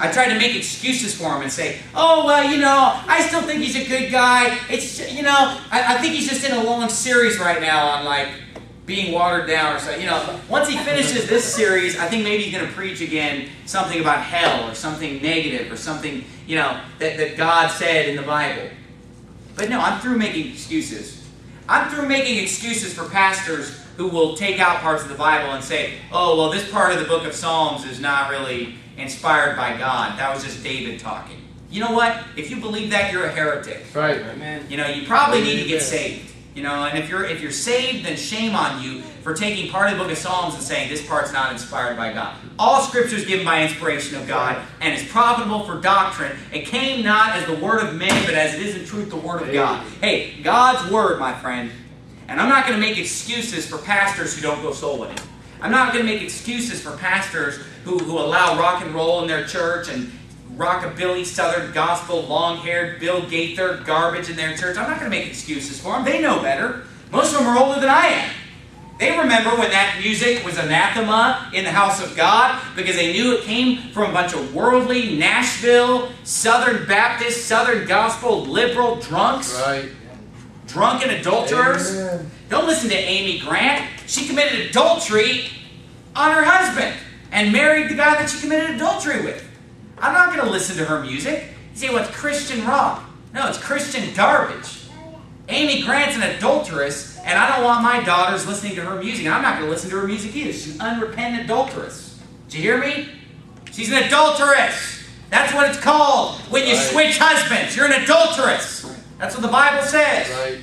S1: I tried to make excuses for him and say, oh, well, you know, I still think he's a good guy. It's, you know, I, I think he's just in a long series right now on, like, being watered down or so. You know, once he finishes this series, I think maybe he's going to preach again something about hell or something negative or something, you know, that, that God said in the Bible. But no, I'm through making excuses. I'm through making excuses for pastors who will take out parts of the Bible and say, oh, well, this part of the book of Psalms is not really inspired by God. That was just David talking. You know what? If you believe that, you're a heretic.
S2: Right. Amen.
S1: You know, you probably need to get saved. You know, and if you're if you're saved, then shame on you for taking part of the book of Psalms and saying this part's not inspired by God. All Scripture is given by inspiration of God and is profitable for doctrine. It came not as the word of men, but as it is in truth the word of God. Hey, God's word, my friend. And I'm not going to make excuses for pastors who don't go soul winning. I'm not going to make excuses for pastors who, who allow rock and roll in their church and rockabilly, southern gospel, long-haired, Bill Gaither garbage in their church. I'm not going to make excuses for them. They know better. Most of them are older than I am. They remember when that music was anathema in the house of God because they knew it came from a bunch of worldly, Nashville, Southern Baptist, Southern Gospel, liberal drunks.
S2: Right.
S1: Drunken adulterers.
S2: Amen.
S1: Don't listen to Amy Grant. She committed adultery on her husband and married the guy that she committed adultery with. I'm not going to listen to her music. You say, well, it's Christian rock. No, it's Christian garbage. Amy Grant's an adulteress, and I don't want my daughters listening to her music. And I'm not going to listen to her music either. She's an unrepentant adulteress. Did you hear me? She's an adulteress. That's what it's called when you
S2: Right.
S1: switch husbands. You're an adulteress. That's what the Bible says.
S2: Right.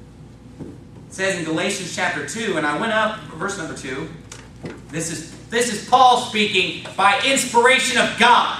S1: It says in Galatians chapter two, and I went up, verse number two. This is, this is Paul speaking by inspiration of God.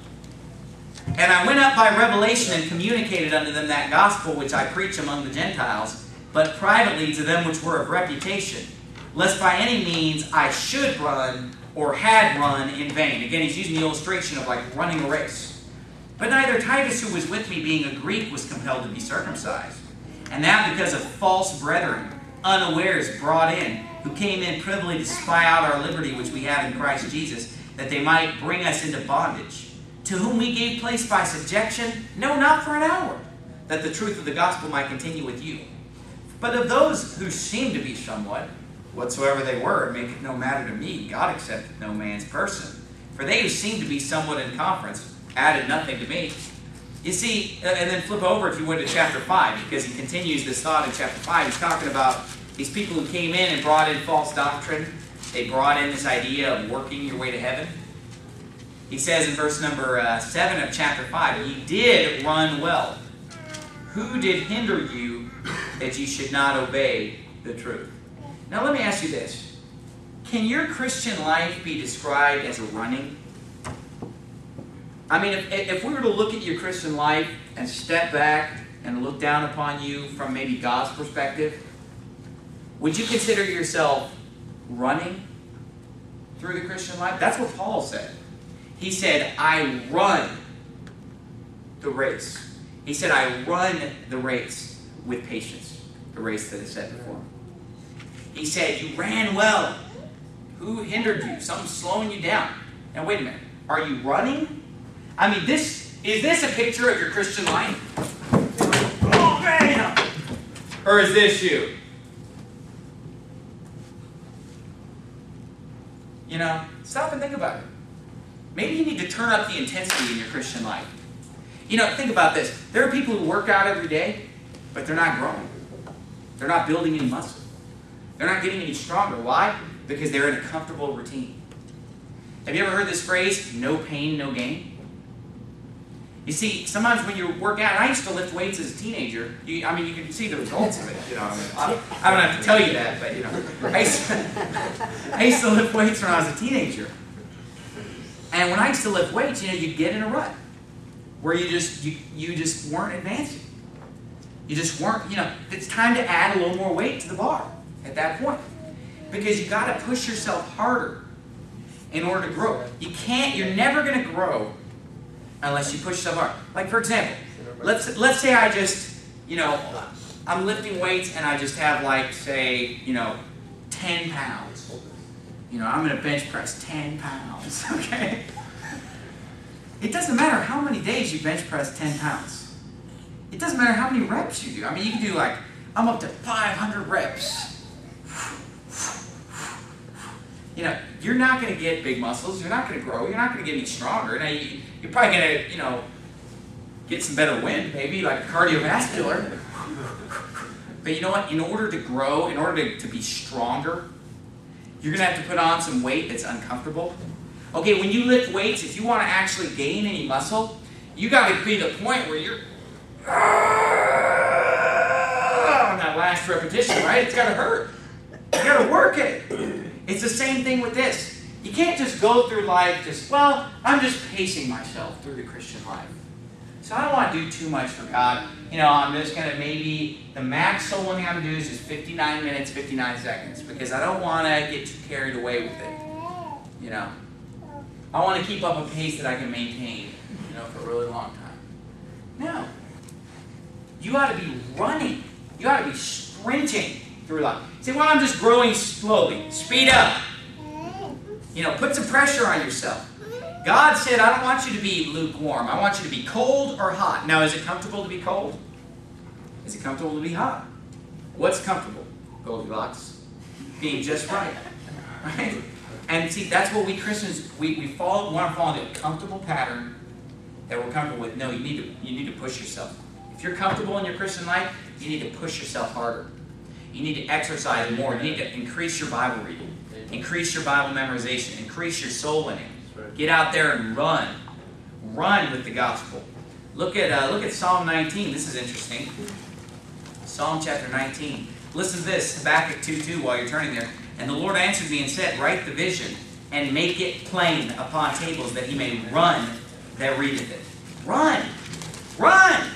S1: And I went up by revelation and communicated unto them that gospel which I preach among the Gentiles, but privately to them which were of reputation, lest by any means I should run or had run in vain. Again, he's using the illustration of like running a race. But neither Titus, who was with me, being a Greek, was compelled to be circumcised. And that because of false brethren, unawares brought in, who came in privily to spy out our liberty which we have in Christ Jesus, that they might bring us into bondage. To whom we gave place by subjection, no, not for an hour, that the truth of the gospel might continue with you. But of those who seemed to be somewhat, whatsoever they were, it maketh no matter to me. God accepteth no man's person. For they who seemed to be somewhat in conference added nothing to me. You see, and then flip over if you would to chapter five, because he continues this thought in chapter five. He's talking about these people who came in and brought in false doctrine. They brought in this idea of working your way to heaven. He says in verse number uh, seven of chapter five, ye did run well. Who did hinder you that you should not obey the truth? Now let me ask you this. Can your Christian life be described as a running? I mean, if, if we were to look at your Christian life and step back and look down upon you from maybe God's perspective, would you consider yourself running through the Christian life? That's what Paul said. He said, I run the race. He said, I run the race with patience, the race that is set before him. He said, you ran well. Who hindered you? Something's slowing you down. Now, wait a minute. Are you running? I mean, this is this a picture of your Christian life? Oh, man! Or is this you? You know, stop and think about it. Maybe you need to turn up the intensity in your Christian life. You know, think about this. There are people who work out every day, but they're not growing. They're not building any muscle. They're not getting any stronger. Why? Because they're in a comfortable routine. Have you ever heard this phrase, no pain, no gain? You see, sometimes when you work out, I used to lift weights as a teenager. You, I mean, you can see the results of it. You know, I, mean, I, don't, I don't have to tell you that, but you know, I used, to, I used to lift weights when I was a teenager. And when I used to lift weights, you know, you'd get in a rut where you just you, you just weren't advancing. You just weren't, you know, it's time to add a little more weight to the bar at that point. Because you got to push yourself harder in order to grow. You can't, you're never going to grow unless you push yourself hard. Like, for example, let's let's say I just, you know, I'm lifting weights and I just have like, say, you know, ten pounds. You know, I'm going to bench press ten pounds, okay? It doesn't matter how many days you bench press ten pounds. It doesn't matter how many reps you do. I mean, you can do like, I'm up to five hundred reps. You know, you're not going to get big muscles. You're not going to grow. You're not going to get any stronger. Now, you, you're probably going to, you know, get some better wind, maybe, like cardiovascular. But you know what? In order to grow, in order to, to be stronger, you're going to have to put on some weight that's uncomfortable. Okay, when you lift weights, if you want to actually gain any muscle, you got to be the point where you're on that last repetition, right? It's got to hurt. You got to work it. It's the same thing with this. You can't just go through life just, well, I'm just pacing myself through the Christian life. So I don't want to do too much for God. You know, I'm just going to maybe, the max soul winning I'm going to do is just fifty-nine minutes, fifty-nine seconds, because I don't want to get too carried away with it. You know, I want to keep up a pace that I can maintain, you know, for a really long time. No. You ought to be running. You ought to be sprinting through life. Say, well, I'm just growing slowly. Speed up. You know, put some pressure on yourself. God said, I don't want you to be lukewarm. I want you to be cold or hot. Now, is it comfortable to be cold? Is it comfortable to be hot? What's comfortable? Goldilocks. Being just right. Right? And see, that's what we Christians, we, we fall, want to fall into a comfortable pattern that we're comfortable with. No, you need to, you need to push yourself. If you're comfortable in your Christian life, you need to push yourself harder. You need to exercise more. You need to increase your Bible reading. Increase your Bible memorization. Increase your soul winning. Get out there and run. Run with the gospel. Look at uh, look at Psalm nineteen. This is interesting. Psalm chapter nineteen. Listen to this. Habakkuk two two while you're turning there. And the Lord answered me and said, write the vision and make it plain upon tables that he may run that readeth it. Run. Run.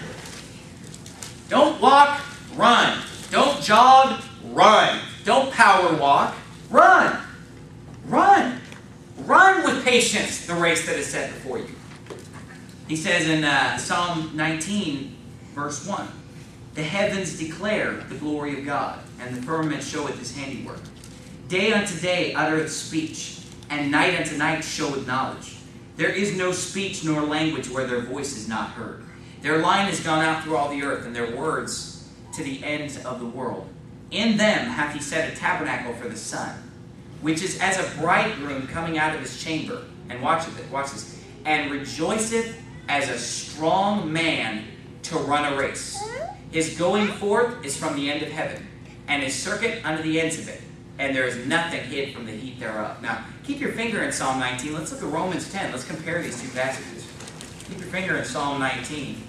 S1: Don't walk. Run. Don't jog. Run. Don't power walk. Run. Run. Run with patience the race that is set before you. He says in uh, Psalm nineteen, verse one, the heavens declare the glory of God, and the firmament showeth his handiwork. Day unto day uttereth speech, and night unto night showeth knowledge. There is no speech nor language where their voice is not heard. Their line is gone out through all the earth, and their words to the ends of the world. In them hath he set a tabernacle for the sun, which is as a bridegroom coming out of his chamber. And watch it, watch this. And rejoiceth as a strong man to run a race. His going forth is from the end of heaven, and his circuit unto the ends of it. And there is nothing hid from the heat thereof. Now, keep your finger in Psalm nineteen. Let's look at Romans ten. Let's compare these two passages. Keep your finger in Psalm nineteen.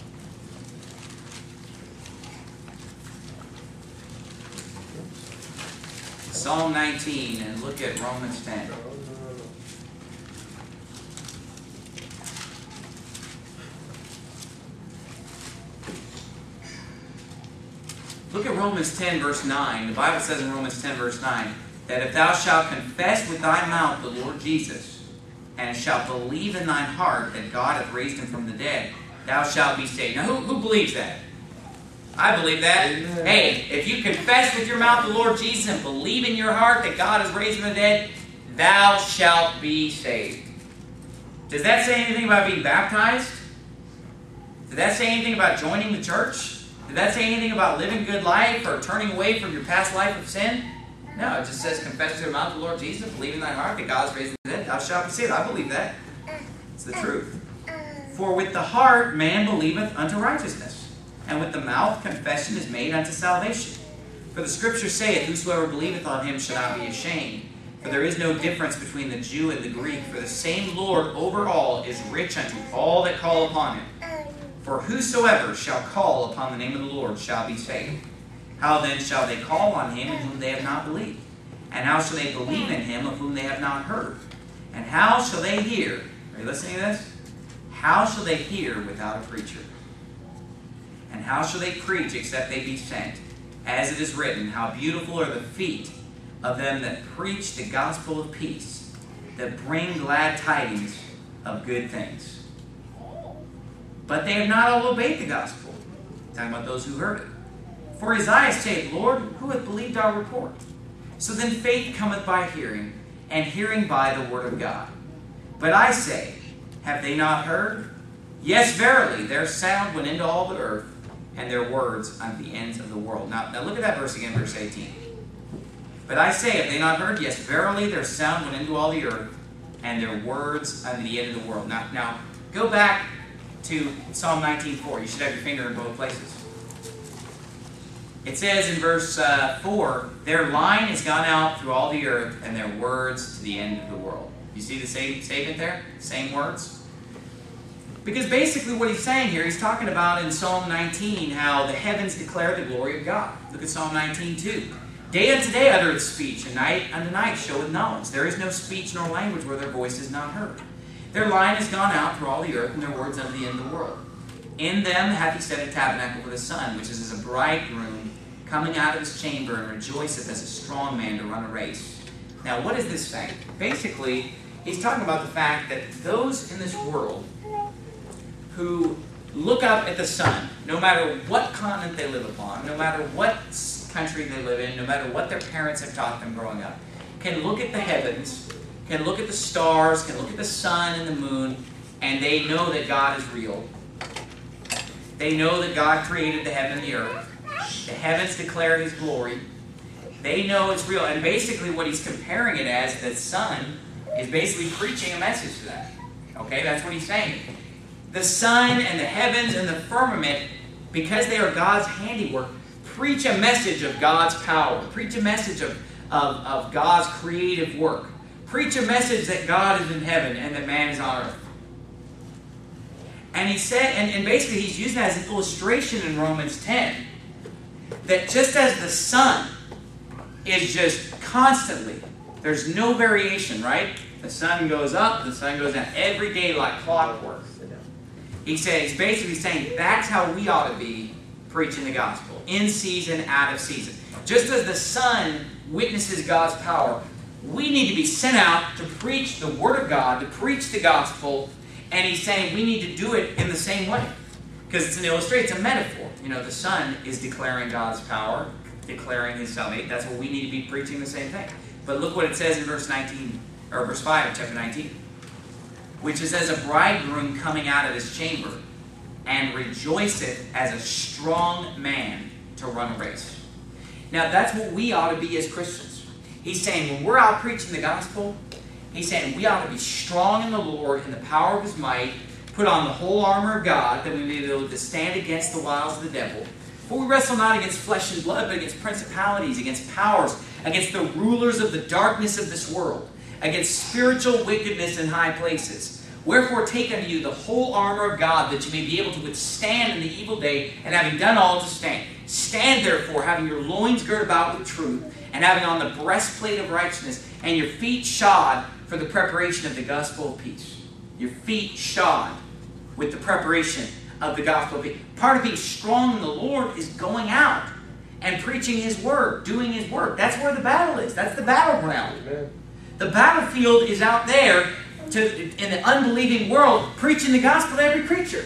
S1: Psalm nineteen, and look at Romans ten. Look at Romans ten, verse nine. The Bible says in Romans ten, verse nine, that if thou shalt confess with thy mouth the Lord Jesus, and shalt believe in thine heart that God hath raised him from the dead, thou shalt be saved. Now, who, who believes that? I believe that. Amen. Hey, if you confess with your mouth the Lord Jesus and believe in your heart that God has raised him from the dead, thou shalt be saved. Does that say anything about being baptized? Did that say anything about joining the church? Did that say anything about living a good life or turning away from your past life of sin? No, it just says confess with your mouth the Lord Jesus, believe in thy heart that God has raised him from the dead, thou shalt be saved. I believe that. It's the truth. For with the heart man believeth unto righteousness, and with the mouth confession is made unto salvation. For the Scripture saith, whosoever believeth on him shall not be ashamed. For there is no difference between the Jew and the Greek, for the same Lord over all is rich unto all that call upon him. For whosoever shall call upon the name of the Lord shall be saved. How then shall they call on him in whom they have not believed? And how shall they believe in him of whom they have not heard? And how shall they hear? Are you listening to this? How shall they hear without a preacher? And how shall they preach except they be sent? As it is written, how beautiful are the feet of them that preach the gospel of peace, that bring glad tidings of good things. But they have not all obeyed the gospel. Talking about those who heard it. For Isaiah saith, Lord, who hath believed our report? So then faith cometh by hearing, and hearing by the word of God. But I say, Have they not heard? Yes, verily, their sound went into all the earth, and their words unto the ends of the world. Now, now look at that verse again, verse eighteen. But I say, have they not heard? Yes, verily, their sound went into all the earth, and their words unto the end of the world. Now, now go back to Psalm nineteen four. You should have your finger in both places. It says in verse uh, four, their line has gone out through all the earth, and their words to the end of the world. You see the same statement there? Same words? Because basically what he's saying here, he's talking about in Psalm nineteen how the heavens declare the glory of God. Look at Psalm nineteen two. Day unto day uttereth speech, and night unto night showeth knowledge. There is no speech nor language where their voice is not heard. Their line has gone out through all the earth, and their words unto the end of the world. In them hath he set a tabernacle for the sun, which is as a bridegroom coming out of his chamber, and rejoiceth as a strong man to run a race. Now, what is this saying? Basically, he's talking about the fact that those in this world who look up at the sun, no matter what continent they live upon, no matter what country they live in, no matter what their parents have taught them growing up, can look at the heavens, can look at the stars, can look at the sun and the moon, and they know that God is real. They know that God created the heaven and the earth. The heavens declare His glory. They know it's real. And basically what he's comparing it as, the sun is basically preaching a message to them. Okay, that's what he's saying. The sun and the heavens and the firmament, because they are God's handiwork, preach a message of God's power. Preach a message of, of, of God's creative work. Preach a message that God is in heaven and that man is on earth. And he said, and, and basically he's using that as an illustration in Romans ten, that just as the sun is just constantly, there's no variation, right? The sun goes up, the sun goes down, every day like clockwork. He says, he's basically saying that's how we ought to be preaching the gospel. In season, out of season. Just as the sun witnesses God's power, we need to be sent out to preach the Word of God, to preach the gospel, and he's saying we need to do it in the same way. Because it's an illustration, it's a metaphor. You know, the sun is declaring God's power, declaring His salvation. That's what we need to be preaching, the same thing. But look what it says in verse nineteen, or verse five of chapter nineteen. Which is as a bridegroom coming out of his chamber, and rejoiceth as a strong man to run a race. Now that's what we ought to be as Christians. He's saying when we're out preaching the gospel, he's saying we ought to be strong in the Lord, in the power of His might, put on the whole armor of God, that we may be able to stand against the wiles of the devil. For we wrestle not against flesh and blood, but against principalities, against powers, against the rulers of the darkness of this world, against spiritual wickedness in high places. Wherefore take unto you the whole armor of God, that you may be able to withstand in the evil day, and having done all to stand. Stand therefore, having your loins girt about with truth, and having on the breastplate of righteousness, and your feet shod for the preparation of the gospel of peace. Your feet shod with the preparation of the gospel of peace. Part of being strong in the Lord is going out and preaching His word, doing His work. That's where the battle is. That's the battleground. Amen. The battlefield is out there to, in the unbelieving world, preaching the gospel to every creature.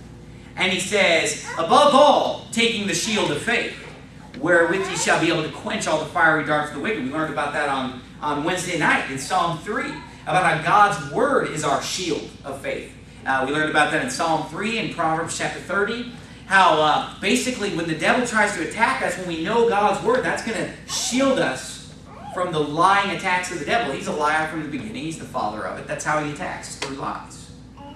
S1: And he says, above all, taking the shield of faith, wherewith ye shall be able to quench all the fiery darts of the wicked. We learned about that on, on Wednesday night in Psalm three, about how God's word is our shield of faith. Uh, we learned about that in Psalm three and Proverbs chapter thirty. How uh, basically when the devil tries to attack us, when we know God's word, that's going to shield us from the lying attacks of the devil. He's a liar from the beginning. He's the father of it. That's how he attacks, through lies.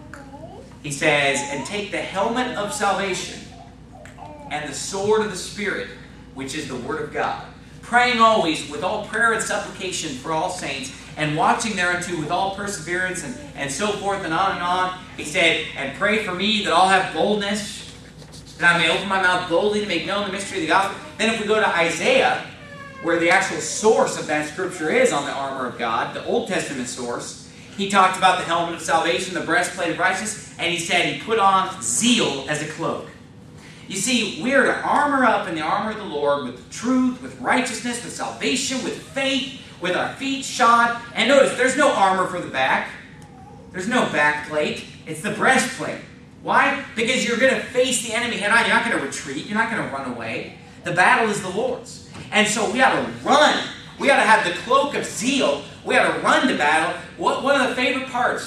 S1: He says, and take the helmet of salvation and the sword of the Spirit, which is the word of God, praying always with all prayer and supplication for all saints, and watching thereunto with all perseverance, and, and so forth and on and on. He said, and pray for me that I'll have boldness, that I may open my mouth boldly to make known the mystery of the gospel. Then if we go to Isaiah, where the actual source of that scripture is on the armor of God, the Old Testament source, he talked about the helmet of salvation, the breastplate of righteousness, and he said he put on zeal as a cloak. You see, we are to armor up in the armor of the Lord with truth, with righteousness, with salvation, with faith, with our feet shod. And notice, there's no armor for the back. There's no back plate. It's the breastplate. Why? Because you're going to face the enemy head on. You're not going to retreat. You're not going to run away. The battle is the Lord's. And so we ought to run. We ought to have the cloak of zeal. We ought to run to battle. What, one of the favorite parts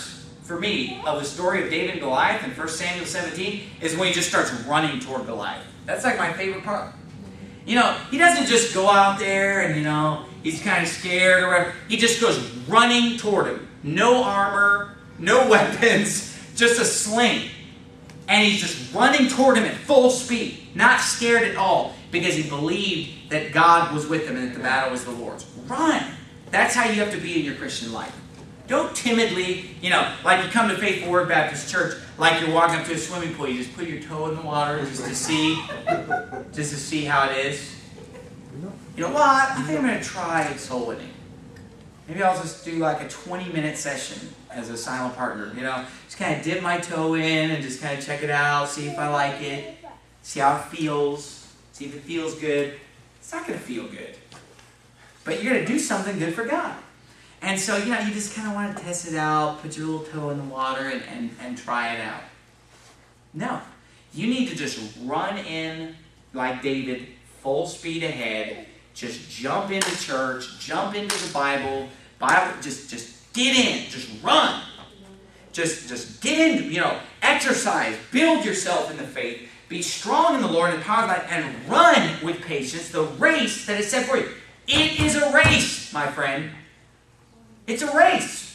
S1: for me, of the story of David and Goliath in First Samuel seventeen is when he just starts running toward Goliath. That's like my favorite part. You know, he doesn't just go out there and, you know, he's kind of scared or whatever. He just goes running toward him. No armor, no weapons, just a sling. And he's just running toward him at full speed, not scared at all, because he believed that God was with him and that the battle was the Lord's. Run! That's how you have to be in your Christian life. Don't timidly, you know, like you come to Faithful Word Baptist Church, like you're walking up to a swimming pool, you just put your toe in the water just to see, just to see how it is. You know, well, I think I'm going to try soul winning. Maybe I'll just do like a twenty minute session as a silent partner, you know. Just kind of dip my toe in and just kind of check it out, see if I like it, see how it feels, see if it feels good. It's not going to feel good. But you're going to do something good for God. And so, you know, you just kind of want to test it out, put your little toe in the water and, and, and try it out. No. You need to just run in like David, full speed ahead. Just jump into church, jump into the Bible, Bible, just, just get in, just run. Just, just get in, you know, exercise, build yourself in the faith, be strong in the Lord and the power of God, and run with patience the race that is set for you. It is a race, my friend. It's a race.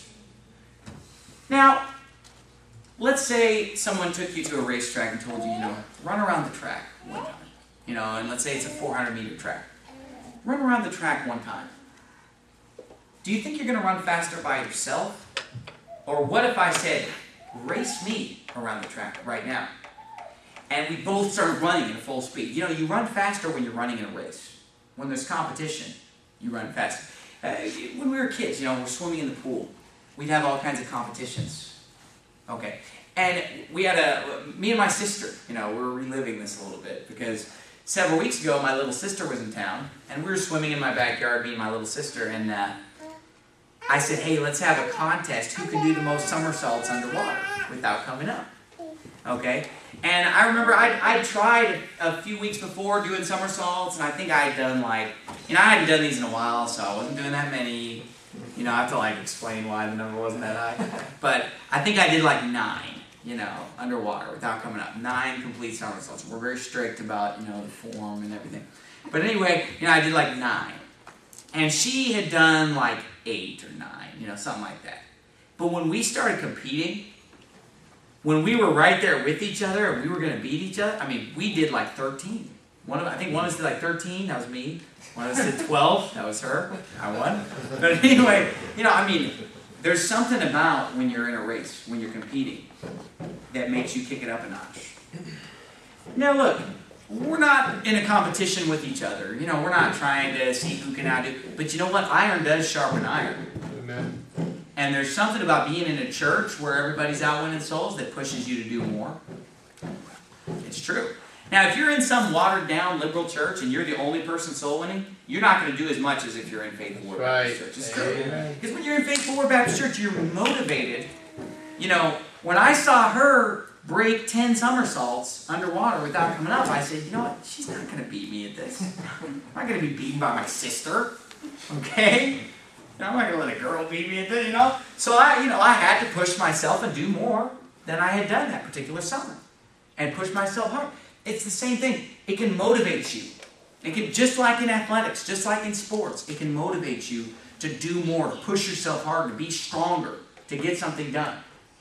S1: Now, let's say someone took you to a racetrack and told you, you know, run around the track one time. You know, and let's say it's a four hundred meter track. Run around the track one time. Do you think you're going to run faster by yourself? Or what if I said, race me around the track right now? And we both started running at full speed. You know, you run faster when you're running in a race. When there's competition, you run faster. Uh, when we were kids, you know, we're swimming in the pool. We'd have all kinds of competitions. Okay. And we had a, me and my sister, you know, we were reliving this a little bit because several weeks ago, my little sister was in town, and we were swimming in my backyard, me and my little sister, and uh, I said, hey, let's have a contest. Who can do the most somersaults underwater without coming up? Okay? And I remember I I tried a few weeks before doing somersaults, and I think I had done like, you know, I hadn't done these in a while, so I wasn't doing that many. You know, I have to like explain why the number wasn't that high. But I think I did like nine, you know, underwater without coming up. Nine complete somersaults. We're very strict about, you know, the form and everything. But anyway, you know, I did like nine. And she had done like eight or nine, you know, something like that. But when we started competing, when we were right there with each other and we were going to beat each other, I mean, we did like thirteen. One of, I think one of us did like thirteen, that was me. One of us did twelve, that was her. I won. But anyway, you know, I mean, there's something about when you're in a race, when you're competing, that makes you kick it up a notch. Now look, we're not in a competition with each other. You know, we're not trying to see who can outdo. But you know what? Iron does sharpen iron.
S2: Amen.
S1: And there's something about being in a church where everybody's out winning souls that pushes you to do more. It's true. Now, if you're in some watered-down liberal church and you're the only person soul winning, you're not going to do as much as if you're in Faithful Word
S2: Right.
S1: Baptist Church. It's true. Because when you're in Faithful Word Baptist Church, you're motivated. You know, when I saw her break ten somersaults underwater without coming up, I said, you know what? She's not going to beat me at this. I'm not going to be beaten by my sister. Okay? You know, I'm not going to let a girl beat me at this, you know? So I, you know, I had to push myself and do more than I had done that particular summer. And push myself hard. It's the same thing. It can motivate you. It can, just like in athletics, just like in sports, it can motivate you to do more, to push yourself harder, to be stronger, to get something done.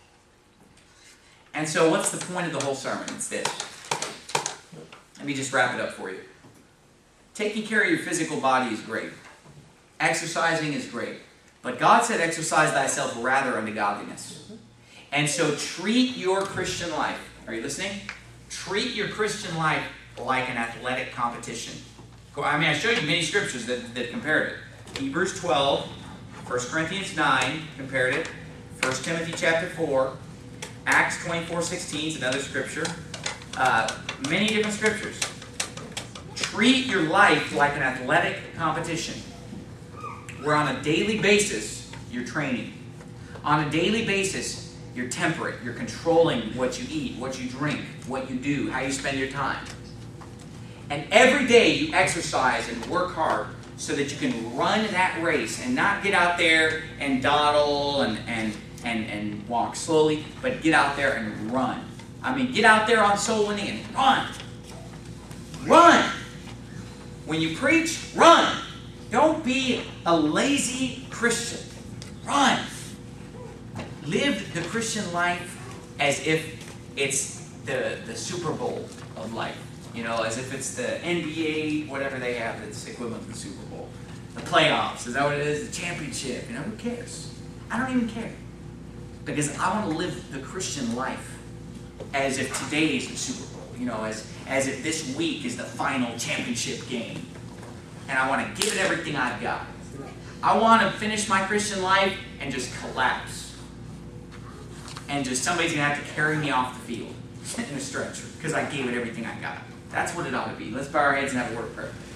S1: And so what's the point of the whole sermon? It's this. Let me just wrap it up for you. Taking care of your physical body is great. Exercising is great. But God said, exercise thyself rather unto godliness. And so treat your Christian life. Are you listening? Treat your Christian life like an athletic competition. I mean, I showed you many scriptures that, that compared it. Hebrews twelve, First Corinthians nine compared it, First Timothy chapter four, Acts twenty-four sixteen is another scripture. Uh, many different scriptures. Treat your life like an athletic competition, where on a daily basis you're training. On a daily basis, you're temperate. You're controlling what you eat, what you drink, what you do, how you spend your time. And every day you exercise and work hard so that you can run that race and not get out there and dawdle and, and, and, and walk slowly, but get out there and run. I mean, get out there on soul winning and run. Run! When you preach, run! Don't be a lazy Christian. Run! Live the Christian life as if it's the, the Super Bowl of life. You know, as if it's the N B A, whatever they have that's equivalent to the Super Bowl. The playoffs, is that what it is? The championship, you know, who cares? I don't even care. Because I want to live the Christian life as if today is the Super Bowl. You know, as, as if this week is the final championship game. And I want to give it everything I've got. I want to finish my Christian life and just collapse. And just somebody's going to have to carry me off the field in a stretcher because I gave it everything I got. That's what it ought to be. Let's bow our heads and have a word of prayer.